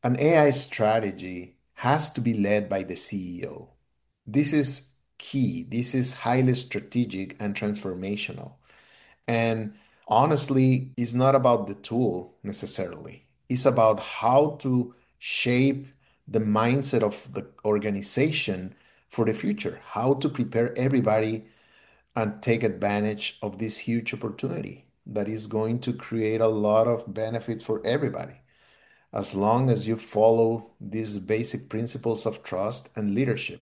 An AI strategy has to be led by the CEO. This is key. This is highly strategic and transformational. And honestly, it's not about the tool necessarily. It's about how to shape the mindset of the organization for the future, how to prepare everybody and take advantage of this huge opportunity that is going to create a lot of benefits for everybody as long as you follow these basic principles of trust and leadership.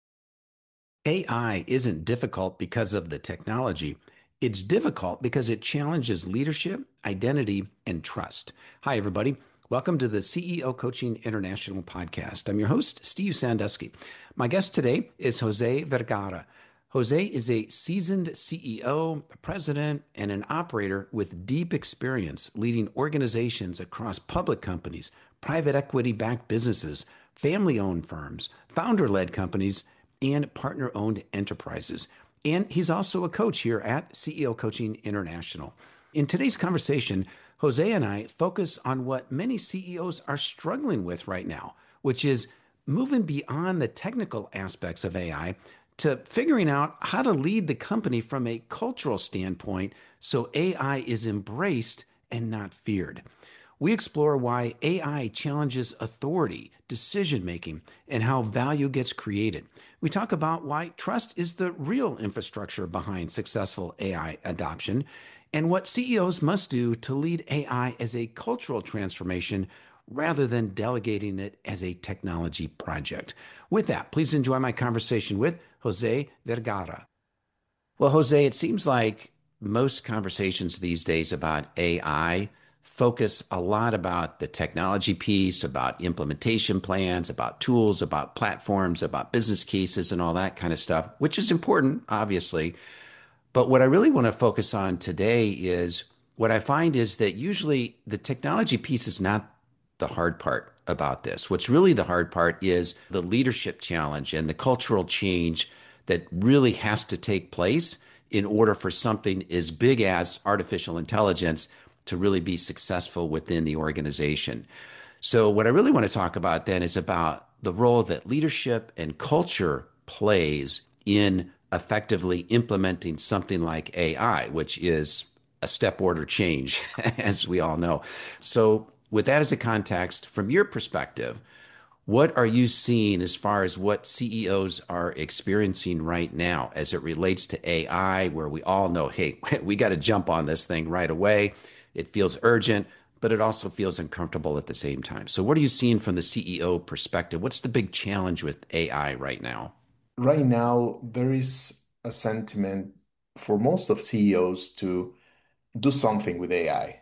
AI isn't difficult because of the technology. It's difficult because it challenges leadership, identity, and trust. Hi, everybody. Welcome to the CEO Coaching International podcast. I'm your host, Steve Sandusky. My guest today is Jose Vergara. Jose is a seasoned CEO, president, and an operator with deep experience leading organizations across public companies, private equity backed businesses, family owned firms, founder led companies, and partner owned enterprises. And he's also a coach here at CEO Coaching International. In today's conversation, Jose and I focus on what many CEOs are struggling with right now, which is moving beyond the technical aspects of AI to figuring out how to lead the company from a cultural standpoint so AI is embraced and not feared. We explore why AI challenges authority, decision making, and how value gets created. We talk about why trust is the real infrastructure behind successful AI adoption and what CEOs must do to lead AI as a cultural transformation rather than delegating it as a technology project. With that, please enjoy my conversation with Jose Vergara. Well, Jose, it seems like most conversations these days about AI focus a lot about the technology piece, about implementation plans, about tools, about platforms, about business cases, and all that kind of stuff, which is important, obviously. But what I really want to focus on today is what I find is that usually the technology piece is not the hard part about this. What's really the hard part is the leadership challenge and the cultural change that really has to take place in order for something as big as artificial intelligence to really be successful within the organization. So, what I really want to talk about then is about the role that leadership and culture plays in effectively implementing something like AI, which is a step order change, as we all know. So, with that as a context, from your perspective, what are you seeing as far as what CEOs are experiencing right now as it relates to AI, where we all know, hey, we got to jump on this thing right away? It feels urgent, but it also feels uncomfortable at the same time. So, what are you seeing from the CEO perspective? What's the big challenge with AI right now? Right now, there is a sentiment for most of CEOs to do something with AI,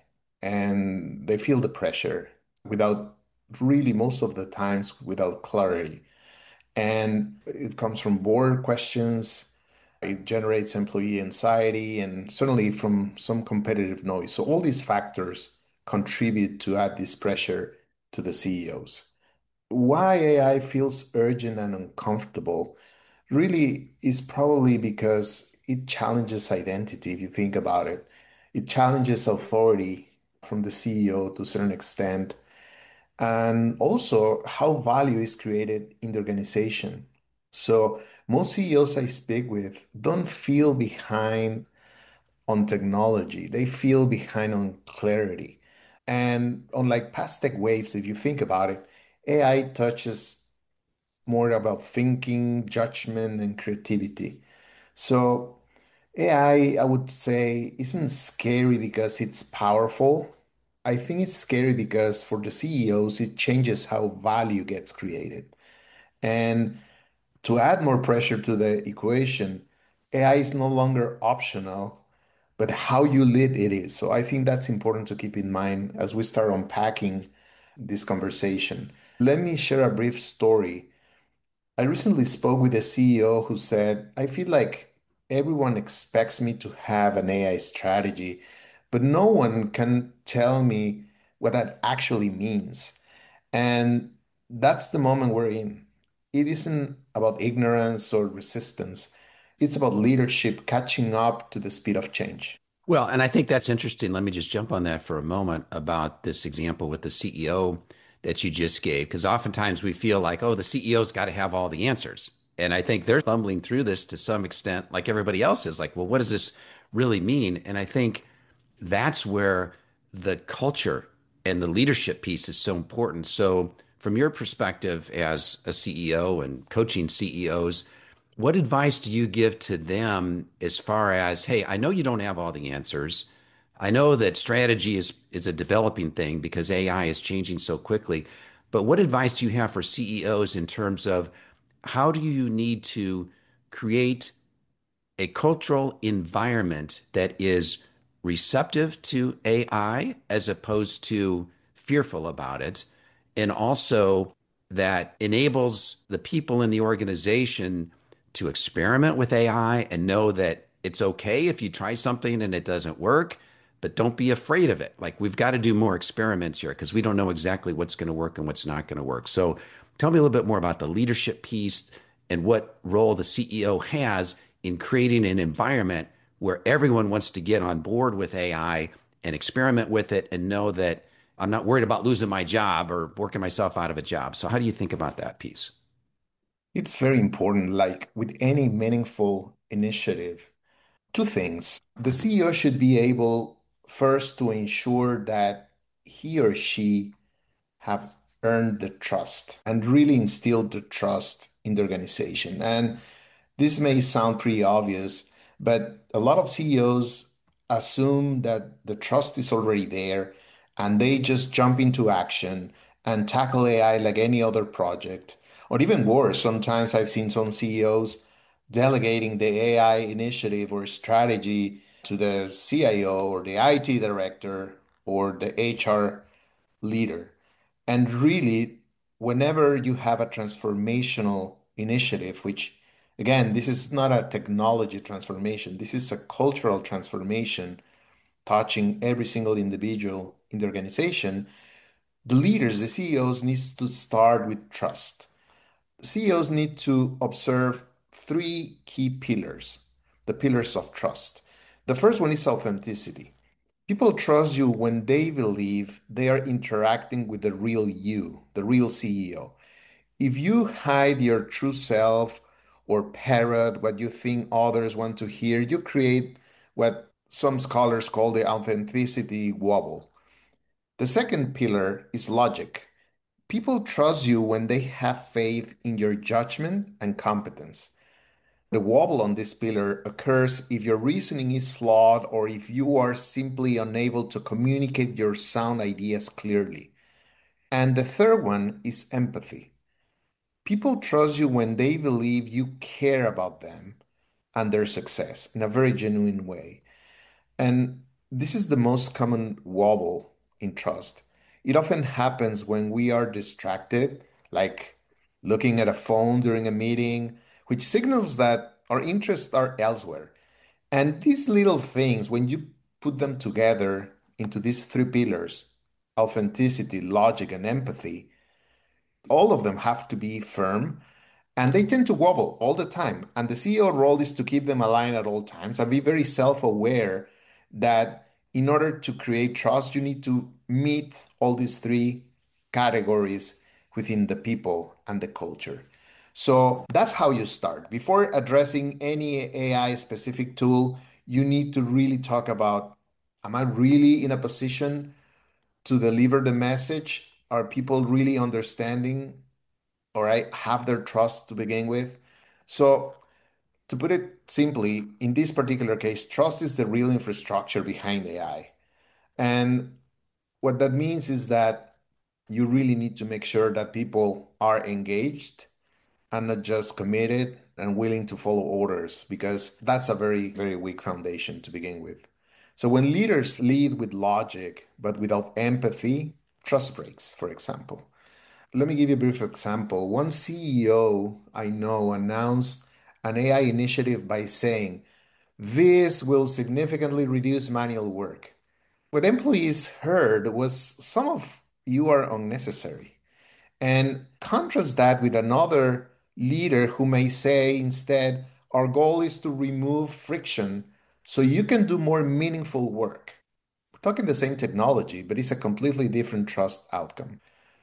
and they feel the pressure without really, most of the times, without clarity. And it comes from board questions, it generates employee anxiety, and certainly from some competitive noise. So, all these factors contribute to add this pressure to the CEOs. Why AI feels urgent and uncomfortable really is probably because it challenges identity, if you think about it. It challenges authority from the CEO to a certain extent, and also how value is created in the organization. So, most CEOs I speak with don't feel behind on technology, they feel behind on clarity. And unlike past tech waves, if you think about it, AI touches more about thinking, judgment, and creativity. So AI, I would say, isn't scary because it's powerful. I think it's scary because for the CEOs, it changes how value gets created. And to add more pressure to the equation, AI is no longer optional, but how you lead it is. So I think that's important to keep in mind as we start unpacking this conversation. Let me share a brief story. I recently spoke with a CEO who said, I feel like everyone expects me to have an AI strategy, but no one can tell me what that actually means. And that's the moment we're in. It isn't about ignorance or resistance, it's about leadership catching up to the speed of change. Well, and I think that's interesting. Let me just jump on that for a moment about this example with the CEO that you just gave, because oftentimes we feel like, oh, the CEO's got to have all the answers. And I think they're fumbling through this to some extent, like everybody else is like, well, what does this really mean? And I think that's where the culture and the leadership piece is so important. So, from your perspective as a CEO and coaching CEOs, what advice do you give to them as far as, hey, I know you don't have all the answers. I know that strategy is a developing thing because AI is changing so quickly. But what advice do you have for CEOs in terms of how do you need to create a cultural environment that is receptive to AI as opposed to fearful about it, and also that enables the people in the organization to experiment with AI and know that it's okay if you try something and it doesn't work, but don't be afraid of it. Like we've got to do more experiments here because we don't know exactly what's going to work and what's not going to work. So tell me a little bit more about the leadership piece and what role the CEO has in creating an environment where everyone wants to get on board with AI and experiment with it and know that I'm not worried about losing my job or working myself out of a job. So, how do you think about that piece? It's very important, like with any meaningful initiative. Two things. The CEO should be able first to ensure that he or she have earned the trust and really instilled the trust in the organization. And this may sound pretty obvious, but a lot of CEOs assume that the trust is already there and they just jump into action and tackle AI like any other project. Or even worse, sometimes I've seen some CEOs delegating the AI initiative or strategy to the CIO or the IT director or the HR leader. And really, whenever you have a transformational initiative, which again, this is not a technology transformation, this is a cultural transformation touching every single individual in the organization, the leaders, the CEOs, needs to start with trust. CEOs need to observe three key pillars, the pillars of trust. The first one is authenticity. People trust you when they believe they are interacting with the real you, the real CEO. If you hide your true self or parrot what you think others want to hear, you create what some scholars call the authenticity wobble. The second pillar is logic. People trust you when they have faith in your judgment and competence. The wobble on this pillar occurs if your reasoning is flawed or if you are simply unable to communicate your sound ideas clearly. And the third one is empathy. People trust you when they believe you care about them and their success in a very genuine way. And this is the most common wobble in trust. It often happens when we are distracted, like looking at a phone during a meeting, which signals that our interests are elsewhere. And these little things, when you put them together into these three pillars, authenticity, logic, and empathy, all of them have to be firm and they tend to wobble all the time. And the CEO role is to keep them aligned at all times and be very self aware that in order to create trust, you need to meet all these three categories within the people and the culture. So that's how you start. Before addressing any AI specific tool, you need to really talk about, am I really in a position to deliver the message? Are people really understanding? All right, have their trust to begin with. So, to put it simply, in this particular case, trust is the real infrastructure behind AI. And what that means is that you really need to make sure that people are engaged and not just committed and willing to follow orders, because that's a very, very weak foundation to begin with. So, when leaders lead with logic but without empathy, trust breaks, for example. Let me give you a brief example. One CEO I know announced an AI initiative by saying, this will significantly reduce manual work. What employees heard was some of you are unnecessary. And contrast that with another leader who may say instead, our goal is to remove friction so you can do more meaningful work. We're talking the same technology, but it's a completely different trust outcome.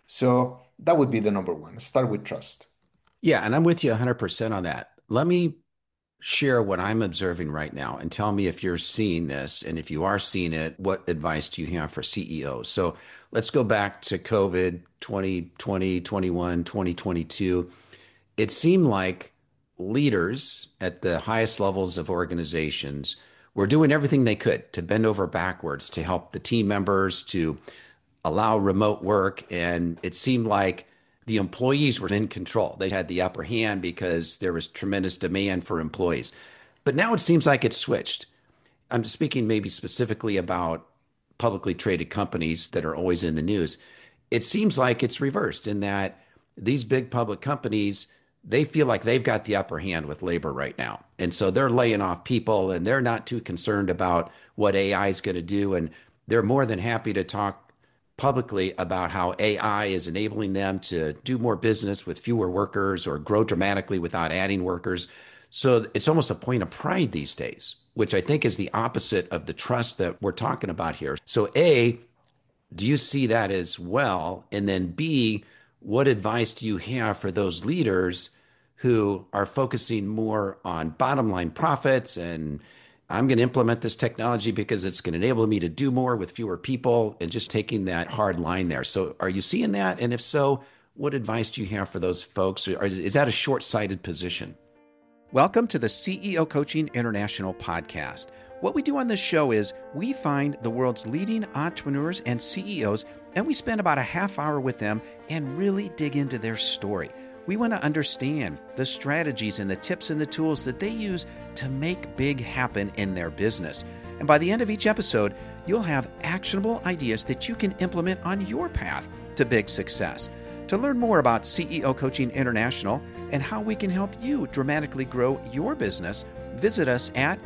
So that would be the number one. Start with trust. Yeah, and I'm with you 100% on that. Let me share what I'm observing right now and tell me if you're seeing this. And if you are seeing it, what advice do you have for CEOs? So let's go back to COVID 2020, 21, 2022. It seemed like leaders at the highest levels of organizations were doing everything they could to bend over backwards to help the team members, to allow remote work. And it seemed like the employees were in control. They had the upper hand because there was tremendous demand for employees. But now it seems like it's switched. I'm speaking maybe specifically about publicly traded companies that are always in the news. It seems like it's reversed in that these big public companies, they feel like they've got the upper hand with labor right now. And so they're laying off people and they're not too concerned about what AI is going to do. And they're more than happy to talk publicly about how AI is enabling them to do more business with fewer workers or grow dramatically without adding workers. So it's almost a point of pride these days, which I think is the opposite of the trust that we're talking about here. So, A, do you see that as well? And then B, what advice do you have for those leaders who are focusing more on bottom line profits and I'm going to implement this technology because it's going to enable me to do more with fewer people and just taking that hard line there. So are you seeing that? And if so, what advice do you have for those folks? Or is that a short-sighted position? Welcome to the CEO Coaching International podcast. What we do on this show is we find the world's leading entrepreneurs and CEOs, and we spend about a half hour with them and really dig into their story. We want to understand the strategies and the tips and the tools that they use to make big happen in their business. And by the end of each episode, you'll have actionable ideas that you can implement on your path to big success. To learn more about CEO Coaching International and how we can help you dramatically grow your business, visit us at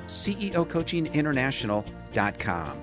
ceocoachinginternational.com.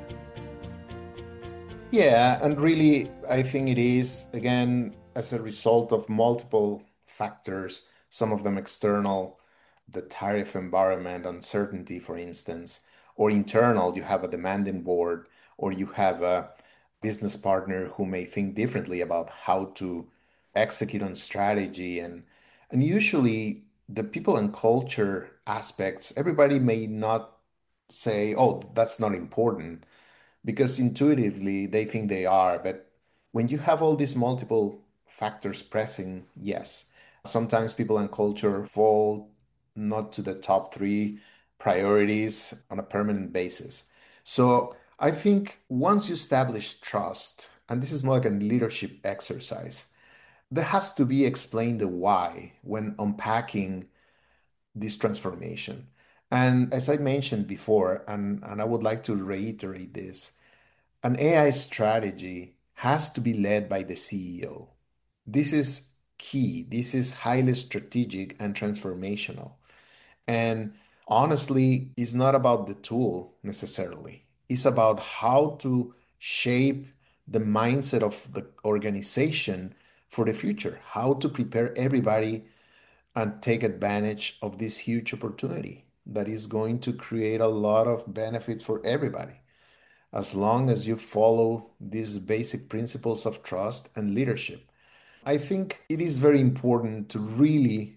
Yeah, and really, I think it is, again, as a result of multiple factors, some of them external, the tariff environment, uncertainty, for instance, or internal, you have a demanding board, or you have a business partner who may think differently about how to execute on strategy. And usually, the people and culture aspects, everybody may not say, oh, that's not important because intuitively they think they are. But when you have all these multiple factors pressing, yes, sometimes people and culture fall not to the top three priorities on a permanent basis. So I think once you establish trust, and this is more like a leadership exercise, there has to be explained the why when unpacking this transformation. And as I mentioned before, and I would like to reiterate this, an AI strategy has to be led by the CEO. This is key. This is highly strategic and transformational. And honestly, it's not about the tool necessarily. It's about how to shape the mindset of the organization for the future, how to prepare everybody and take advantage of this huge opportunity that is going to create a lot of benefits for everybody as long as you follow these basic principles of trust and leadership. I think it is very important to really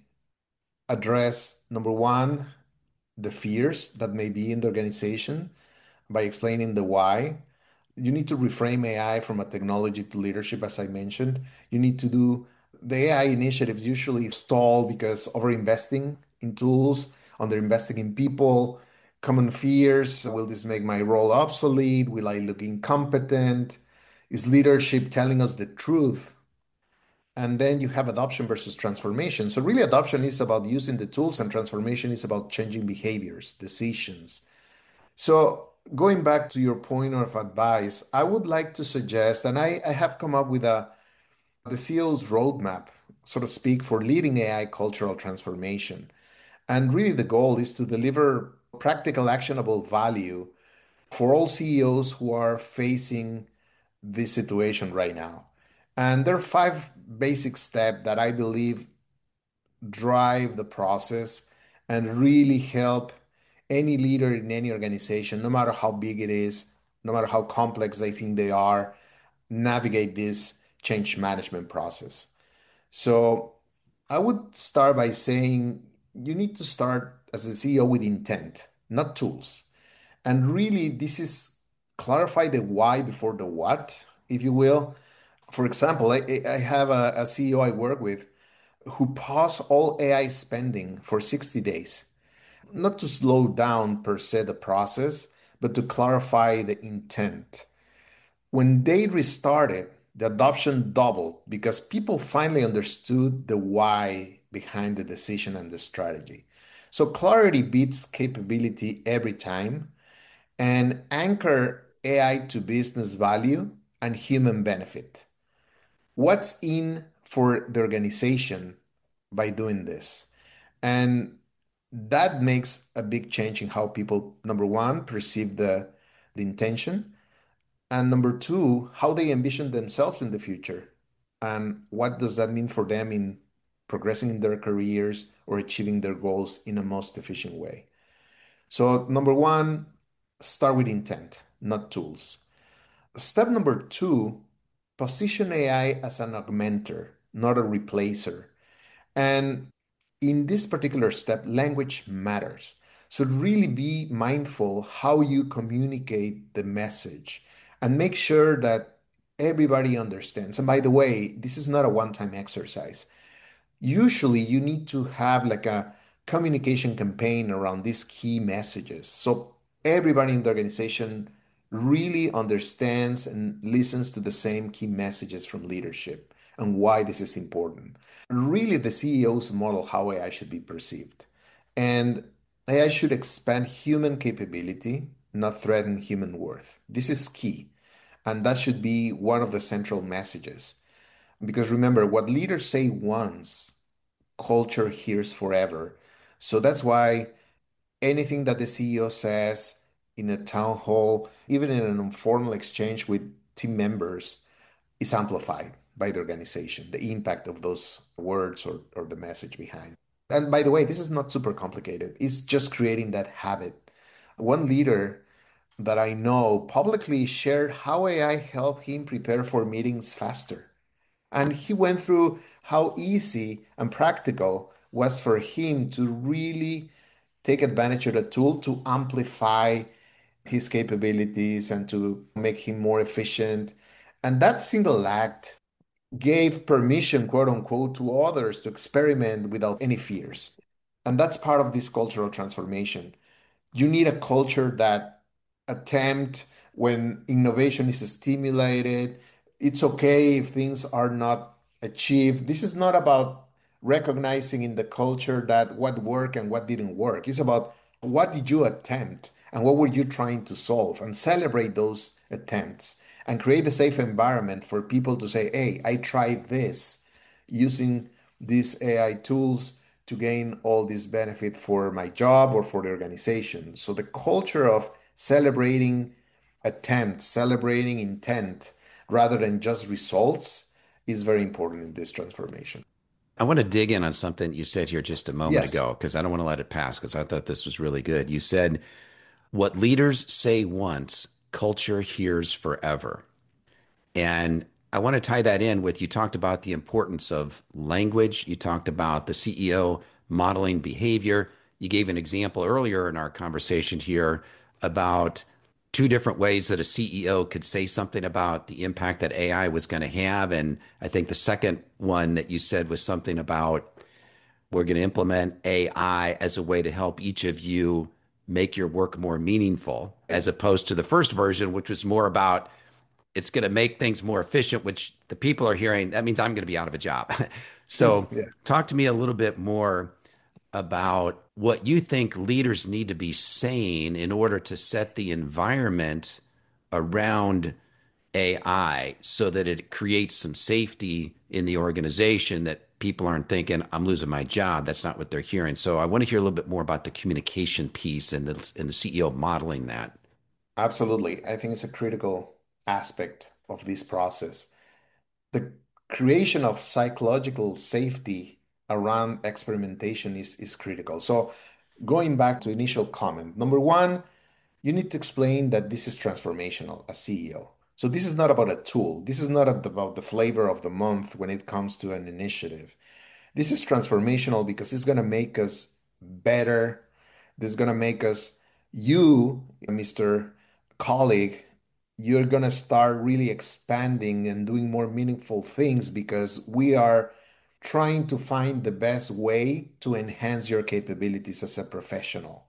address number one, the fears that may be in the organization by explaining the why. You need to reframe AI from a technology to leadership, as I mentioned. You need to do the AI initiatives usually stall because overinvesting in tools, underinvesting in people, common fears. Will this make my role obsolete? Will I look incompetent? Is leadership telling us the truth? And then you have adoption versus transformation. So, really, adoption is about using the tools, and transformation is about changing behaviors, decisions. So, going back to your point of advice, I would like to suggest, and I have come up with the CEO's roadmap, so to speak, for leading AI cultural transformation. And really, the goal is to deliver practical, actionable value for all CEOs who are facing this situation right now. And there are five basic steps that I believe drive the process and really help any leader in any organization, no matter how big it is, no matter how complex they think they are, navigate this change management process. So I would start by saying you need to start as a CEO with intent, not tools. And really, this is clarify the why before the what, if you will. For example, I have a CEO I work with who paused all AI spending for 60 days, not to slow down per se the process, but to clarify the intent. When they restarted, the adoption doubled because people finally understood the why behind the decision and the strategy. So clarity beats capability every time, and anchor AI to business value and human benefit. What's in for the organization by doing this? And that makes a big change in how people, number one, perceive the intention, and number two, how they envision themselves in the future. And what does that mean for them in progressing in their careers or achieving their goals in a most efficient way? So, number one, start with intent, not tools. Step number two, position AI as an augmenter, not a replacer. And in this particular step, language matters. So really be mindful how you communicate the message and make sure that everybody understands. And by the way, this is not a one-time exercise. Usually you need to have like a communication campaign around these key messages. So everybody in the organization really understands and listens to the same key messages from leadership and why this is important. Really, the CEOs model how AI should be perceived. And AI should expand human capability, not threaten human worth. This is key. And that should be one of the central messages. Because remember, what leaders say once, culture hears forever. So that's why anything that the CEO says in a town hall, even in an informal exchange with team members, is amplified by the organization, the impact of those words or the message behind. And by the way, this is not super complicated. It's just creating that habit. One leader that I know publicly shared how AI helped him prepare for meetings faster. And he went through how easy and practical was for him to really take advantage of the tool to amplify his capabilities and to make him more efficient. And that single act gave permission, quote unquote, to others to experiment without any fears. And that's part of this cultural transformation. You need a culture that attempt when innovation is stimulated. It's okay if things are not achieved. This is not about recognizing in the culture that what worked and what didn't work. It's about what did you attempt and what were you trying to solve, and celebrate those attempts and create a safe environment for people to say, hey, I tried this using these AI tools to gain all this benefit for my job or for the organization. So the culture of celebrating attempts, celebrating intent rather than just results is very important in this transformation. I want to dig in on something you said here just a moment Yes, ago because I don't want to let it pass because I thought this was really good. You said, what leaders say once, culture hears forever. And I want to tie that in with you talked about the importance of language. You talked about the CEO modeling behavior. You gave an example earlier in our conversation here about two different ways that a CEO could say something about the impact that AI was going to have. And I think the second one that you said was something about we're going to implement AI as a way to help each of you make your work more meaningful, as opposed to the first version, which was more about it's going to make things more efficient, which the people are hearing. That means I'm going to be out of a job. So, yeah, talk to me a little bit more about what you think leaders need to be saying in order to set the environment around AI so that it creates some safety in the organization that people aren't thinking, I'm losing my job. That's not what they're hearing. So, I want to hear a little bit more about the communication piece and the CEO modeling that. absolutely. I think it's a critical aspect of this process. The creation of psychological safety around experimentation is critical. So, going back to initial comment, number one, you need to explain that this is transformational as CEO. So this is not about a tool. This is not about the flavor of the month when it comes to an initiative. This is transformational because it's going to make us better. This is going to make us, you, Mr. Colleague, you're going to start really expanding and doing more meaningful things because we are trying to find the best way to enhance your capabilities as a professional.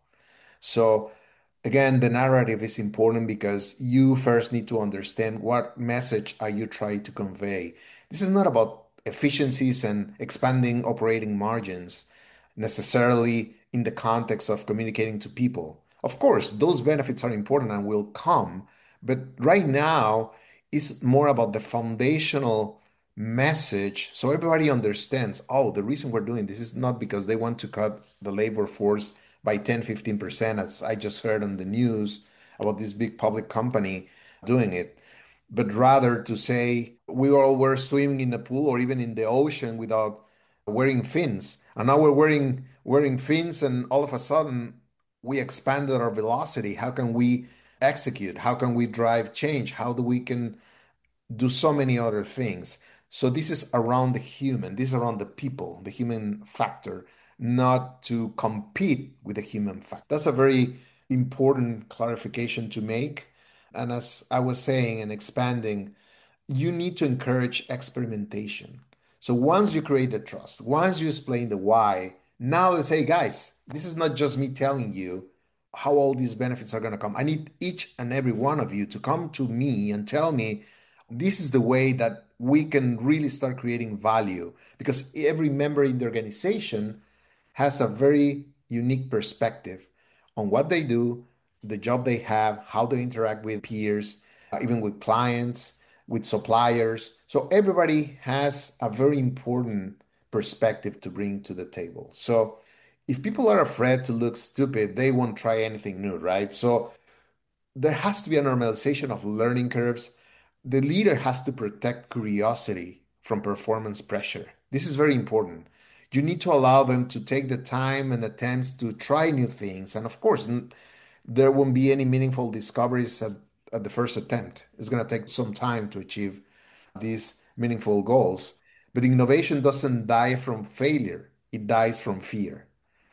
So again, the narrative is important because you first need to understand what message are you trying to convey. This is not about efficiencies and expanding operating margins necessarily in the context of communicating to people. Of course, those benefits are important and will come, but right now it's more about the foundational message so everybody understands, oh, the reason we're doing this is not because they want to cut the labor force by 10-15%, as I just heard on the news about this big public company doing it, but rather to say we all were swimming in the pool or even in the ocean without wearing fins. And now we're wearing fins, and all of a sudden we expanded our velocity. How can we execute? How can we drive change? How do we can do so many other things. So this is around the human, this is around the people, the human factor, not to compete with the human factor. That's a very important clarification to make. And as I was saying and expanding, you need to encourage experimentation. So once you create the trust, once you explain the why, now let's say, guys, this is not just me telling you how all these benefits are going to come. I need each and every one of you to come to me and tell me this is the way that we can really start creating value because every member in the organization has a very unique perspective on what they do, the job they have, how they interact with peers, even with clients, with suppliers. So everybody has a very important perspective to bring to the table. So if people are afraid to look stupid, they won't try anything new, right? So there has to be a normalization of learning curves. The leader has to protect curiosity from performance pressure. This is very important. You need to allow them to take the time and attempts to try new things. And of course, there won't be any meaningful discoveries at the first attempt. It's going to take some time to achieve these meaningful goals. But innovation doesn't die from failure, it dies from fear.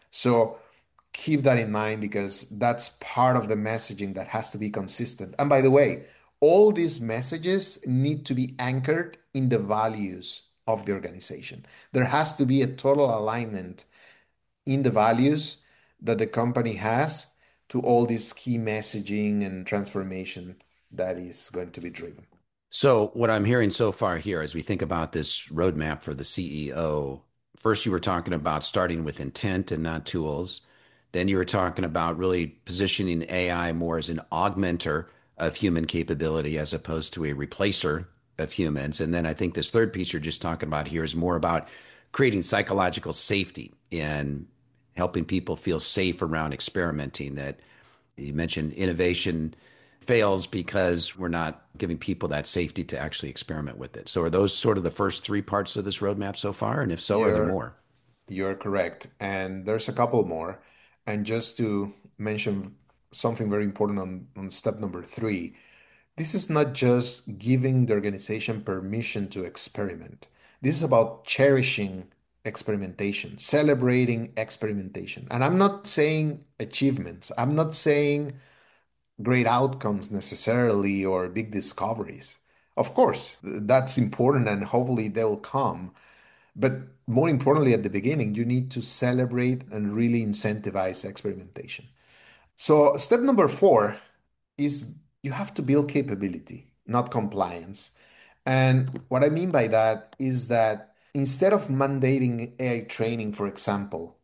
So keep that in mind because that's part of the messaging that has to be consistent. And by the way, all these messages need to be anchored in the values of the organization. There has to be a total alignment in the values that the company has to all this key messaging and transformation that is going to be driven. So, what I'm hearing so far here as we think about this roadmap for the CEO, first you were talking about starting with intent and not tools. Then you were talking about really positioning AI more as an augmenter of human capability as opposed to a replacer of humans. And then I think this third piece you're just talking about here is more about creating psychological safety and helping people feel safe around experimenting. That you mentioned innovation fails because we're not giving people that safety to actually experiment with it. So are those sort of the first three parts of this roadmap so far? And if so, are there You're more? you're correct. And there's a couple more. And just to mention something very important on step number three, this is not just giving the organization permission to experiment. This is about cherishing experimentation, celebrating experimentation. And I'm not saying achievements, I'm not saying great outcomes necessarily or big discoveries. Of course, that's important and hopefully they will come. But more importantly, at the beginning, you need to celebrate and really incentivize experimentation. So, step number four is you have to build capability, not compliance. And what I mean by that is that instead of mandating AI training, for example,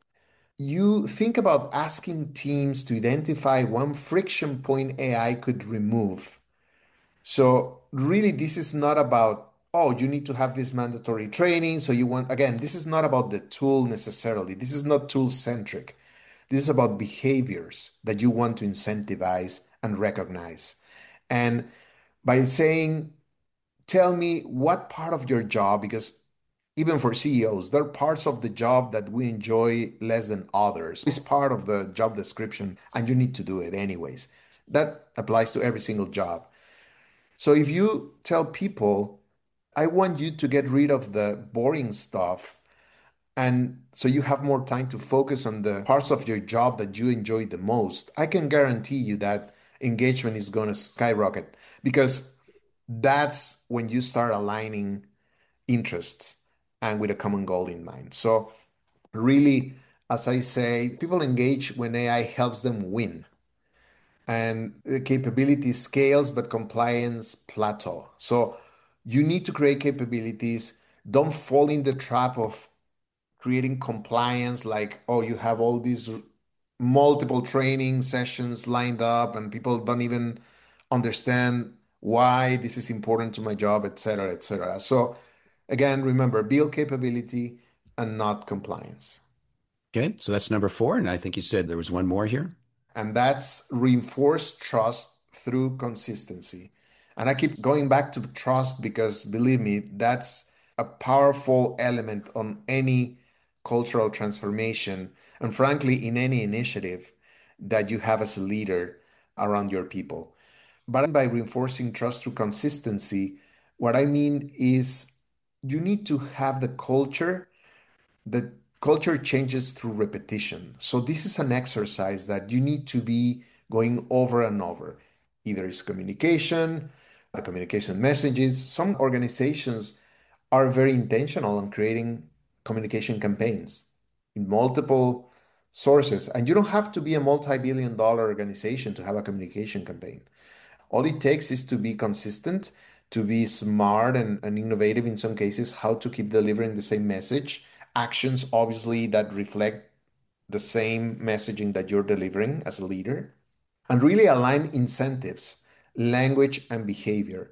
you think about asking teams to identify one friction point AI could remove. So, really, this is not about, oh, you need to have this mandatory training. So, you want, again, this is not about the tool necessarily. This is not tool centric. This is about behaviors that you want to incentivize and recognize. And by saying, tell me what part of your job, because even for CEOs, there are parts of the job that we enjoy less than others. It's part of the job description, and you need to do it anyways. That applies to every single job. So if you tell people, I want you to get rid of the boring stuff, and so you have more time to focus on the parts of your job that you enjoy the most, I can guarantee you that engagement is going to skyrocket because that's when you start aligning interests and with a common goal in mind. So, really, as I say, people engage when AI helps them win. And the capability scales, but compliance plateau. So you need to create capabilities. Don't fall in the trap of creating compliance like, oh, you have all these multiple training sessions lined up and people don't even understand why this is important to my job, et cetera, et cetera. So again, remember, build capability and not compliance. Okay, so that's number four. And I think you said there was one more here. And that's reinforce trust through consistency. And I keep going back to trust because believe me, that's a powerful element on any cultural transformation and frankly in any initiative that you have as a leader around your people. But by reinforcing trust through consistency, what I mean is you need to have the culture changes through repetition. So this is an exercise that you need to be going over and over. Either it's communication, the communication messages. Some organizations are very intentional on creating communication campaigns in multiple sources. And you don't have to be a multi-billion dollar organization to have a communication campaign. All it takes is to be consistent, to be smart and innovative in some cases, how to keep delivering the same message. Actions, obviously, that reflect the same messaging that you're delivering as a leader and really align incentives, language, and behavior.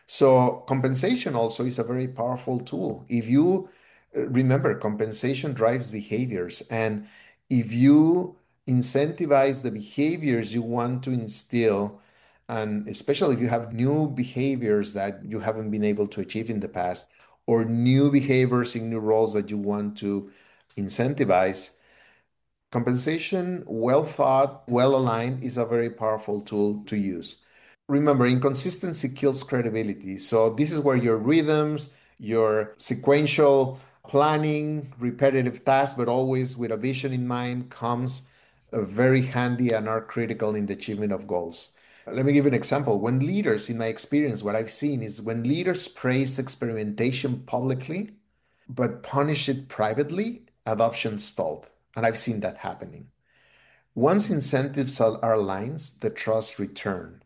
So, compensation also is a very powerful tool. If you remember, compensation drives behaviors, and if you incentivize the behaviors you want to instill, and especially if you have new behaviors that you haven't been able to achieve in the past, or new behaviors in new roles that you want to incentivize, compensation, well thought, well aligned, is a very powerful tool to use. Remember, inconsistency kills credibility. So, this is where your rhythms, your sequential planning, repetitive tasks, but always with a vision in mind, comes very handy and are critical in the achievement of goals. Let me give you an example. When leaders, in my experience, what I've seen is when leaders praise experimentation publicly, but punish it privately, adoption stalled. And I've seen that happening. Once incentives are aligned, the trust return.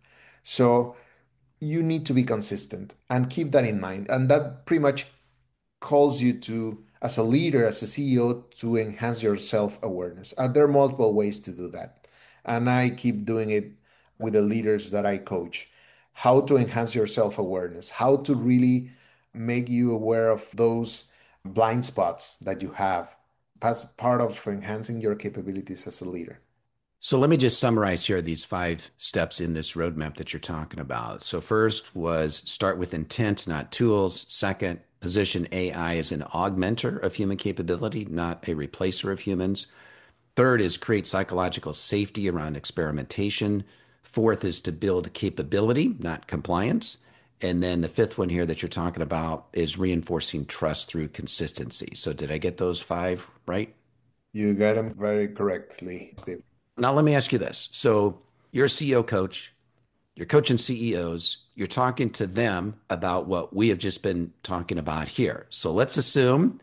So you need to be consistent and keep that in mind. And that pretty much calls you to, as a leader, as a CEO, to enhance your self-awareness. There are multiple ways to do that. And I keep doing it with the leaders that I coach. How to enhance your self-awareness, how to really make you aware of those blind spots that you have as part of enhancing your capabilities as a leader. So let me just summarize here these five steps in this roadmap that you're talking about. So first was start with intent, not tools. Second, position AI as an augmenter of human capability, not a replacer of humans. Third is create psychological safety around experimentation. Fourth is to build capability, not compliance. And then the fifth one here that you're talking about is reinforcing trust through consistency. So did I get those five right? You got them very correctly, Steve. Now let me ask you this. So you're a CEO coach, you're coaching CEOs, you're talking to them about what we have just been talking about here. So let's assume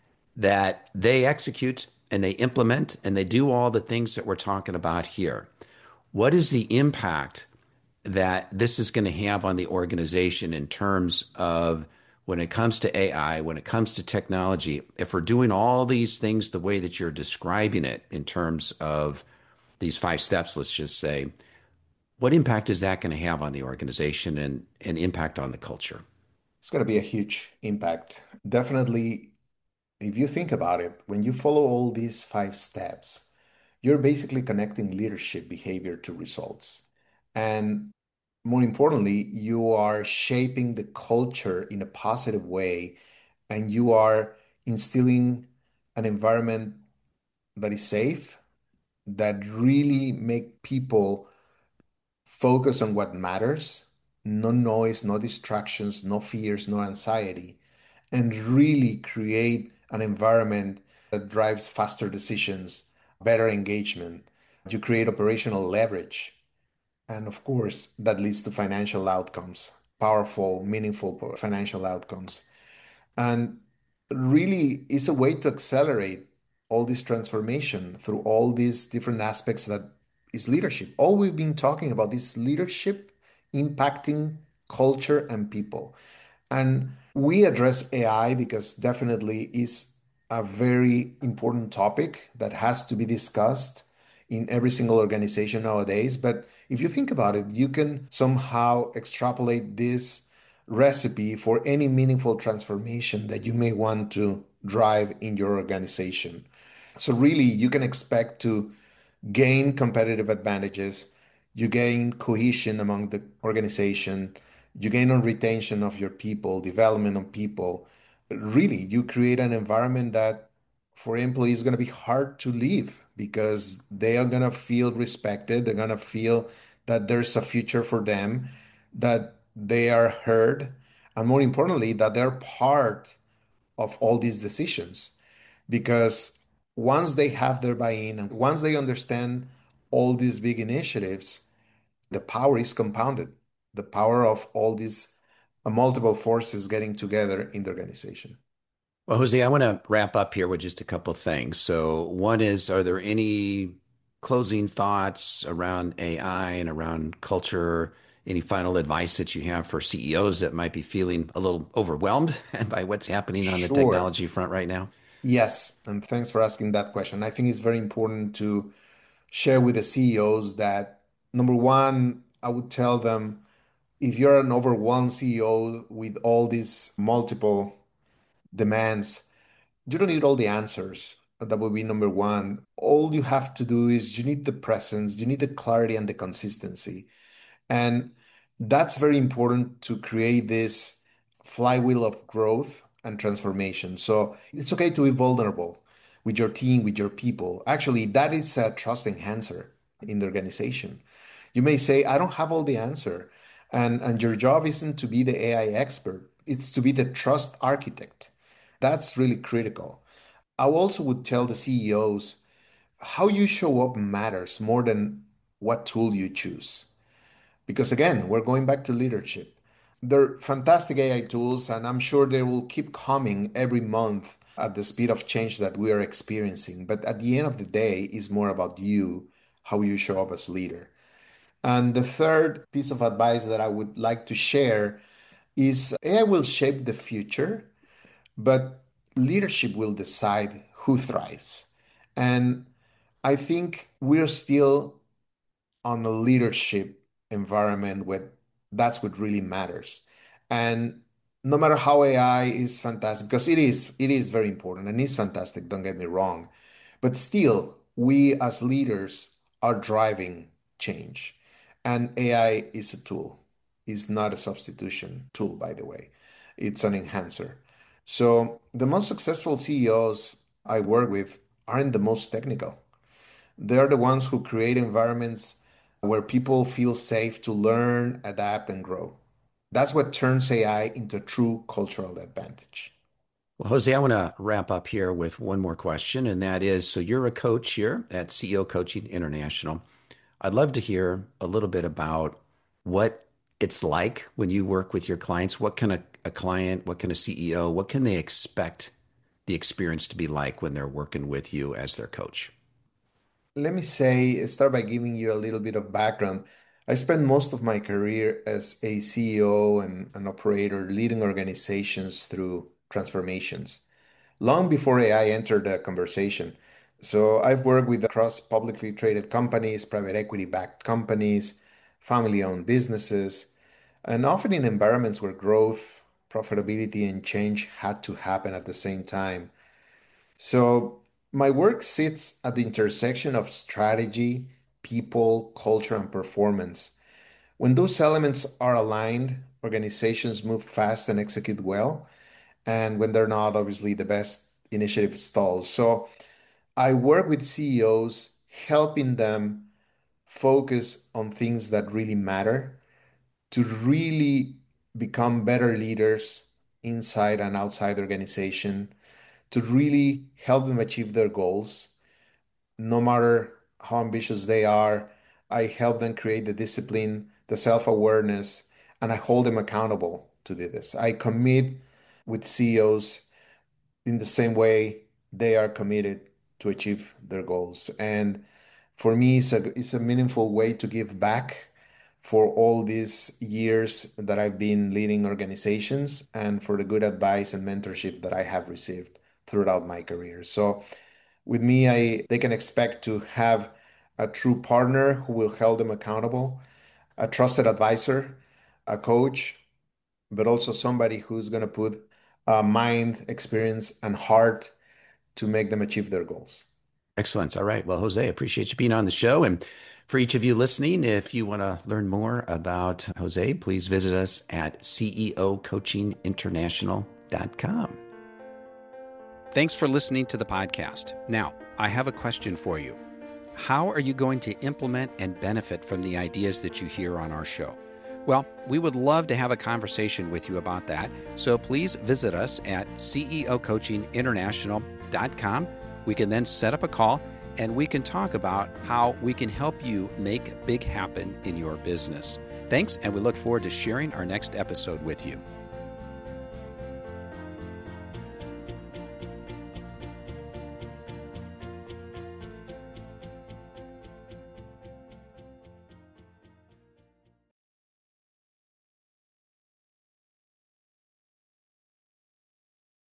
that they execute and they implement and they do all the things that we're talking about here. What is the impact that this is going to have on the organization in terms of when it comes to AI, when it comes to technology? If we're doing all these things the way that you're describing it in terms of these five steps, let's just say, what impact is that going to have on the organization and impact on the culture? It's going to be a huge impact. Definitely, if you think about it, when you follow all these five steps, you're basically connecting leadership behavior to results. And more importantly, you are shaping the culture in a positive way and you are instilling an environment that is safe, that really make people focus on what matters. no noise, no distractions, no fears, no anxiety, and really create an environment that drives faster decisions, better engagement. You create operational leverage. And of course, that leads to financial outcomes, powerful, meaningful financial outcomes. And really is a way to accelerate all this transformation through all these different aspects that is leadership. All we've been talking about is leadership impacting culture and people. And we address AI because definitely is a very important topic that has to be discussed in every single organization nowadays. But if you think about it, you can somehow extrapolate this recipe for any meaningful transformation that you may want to drive in your organization. So, really, you can expect to gain competitive advantages, you gain cohesion among the organization, you gain on retention of your people, development of people. Really, you create an environment that for employees is going to be hard to leave because they are going to feel respected. They're going to feel that there's a future for them, that they are heard, and more importantly, that they're part of all these decisions because once they have their buy-in and once they understand all these big initiatives, the power is compounded. The power of all these multiple forces getting together in the organization. Well, Jose, I want to wrap up here with just a couple things. So, one is, are there any closing thoughts around AI and around culture? Any final advice that you have for CEOs that might be feeling a little overwhelmed by what's happening on the Sure. technology front right now? Yes. And thanks for asking that question. I think it's very important to share with the CEOs that number one, I would tell them if you're an overwhelmed CEO with all these multiple demands, you don't need all the answers. That would be number one. All you have to do is you need the presence, you need the clarity and the consistency. And that's very important to create this flywheel of growth and transformation. So it's okay to be vulnerable with your team, with your people. Actually, that is a trust enhancer in the organization. You may say, I don't have all the answer. And your job isn't to be the AI expert, it's to be the trust architect. That's really critical. I also would tell the CEOs how you show up matters more than what tool you choose. Because again, we're going back to leadership. They're fantastic AI tools, and I'm sure they will keep coming every month at the speed of change that we are experiencing. But at the end of the day, it's more about you, how you show up as leader. And the third piece of advice that I would like to share is AI will shape the future, but leadership will decide who thrives. And I think we're still on a leadership environment where that's what really matters. And no matter how AI is fantastic, because it is very important and it's fantastic, don't get me wrong, but still, we as leaders are driving change. And AI is a tool, is not a substitution tool, by the way. It's an enhancer. So the most successful CEOs I work with aren't the most technical. They're the ones who create environments where people feel safe to learn, adapt, and grow. That's what turns AI into a true cultural advantage. Well, Jose, I want to wrap up here with one more question, and that is, so you're a coach here at CEO Coaching International. I'd love to hear a little bit about what it's like when you work with your clients. What can a client, what can a CEO, what can they expect the experience to be like when they're working with you as their coach? Let me start by giving you a little bit of background. I spent most of my career as a CEO and an operator leading organizations through transformations, long before AI entered the conversation. So I've worked with across publicly traded companies, private equity backed companies, family owned businesses, and often in environments where growth, profitability, and change had to happen at the same time. So my work sits at the intersection of strategy, people, culture, and performance. When those elements are aligned, organizations move fast and execute well. And when they're not, obviously, the best initiative stalls. So I work with CEOs, helping them focus on things that really matter to really become better leaders inside and outside the organization, to really help them achieve their goals, no matter how ambitious they are. I help them create the discipline, the self-awareness, and I hold them accountable to do this. I commit with CEOs in the same way they are committed to achieve their goals. And for me, it's a meaningful way to give back for all these years that I've been leading organizations and for the good advice and mentorship that I have received throughout my career. So with me, they can expect to have a true partner who will hold them accountable, a trusted advisor, a coach, but also somebody who's going to put mind, experience, and heart to make them achieve their goals. Excellent. All right. Well, Jose, appreciate you being on the show. And for each of you listening, if you want to learn more about Jose, please visit us at ceocoachinginternational.com. Thanks for listening to the podcast. Now, I have a question for you. How are you going to implement and benefit from the ideas that you hear on our show? Well, we would love to have a conversation with you about that. So please visit us at ceocoachinginternational.com. We can then set up a call and we can talk about how we can help you make big happen in your business. Thanks, and we look forward to sharing our next episode with you.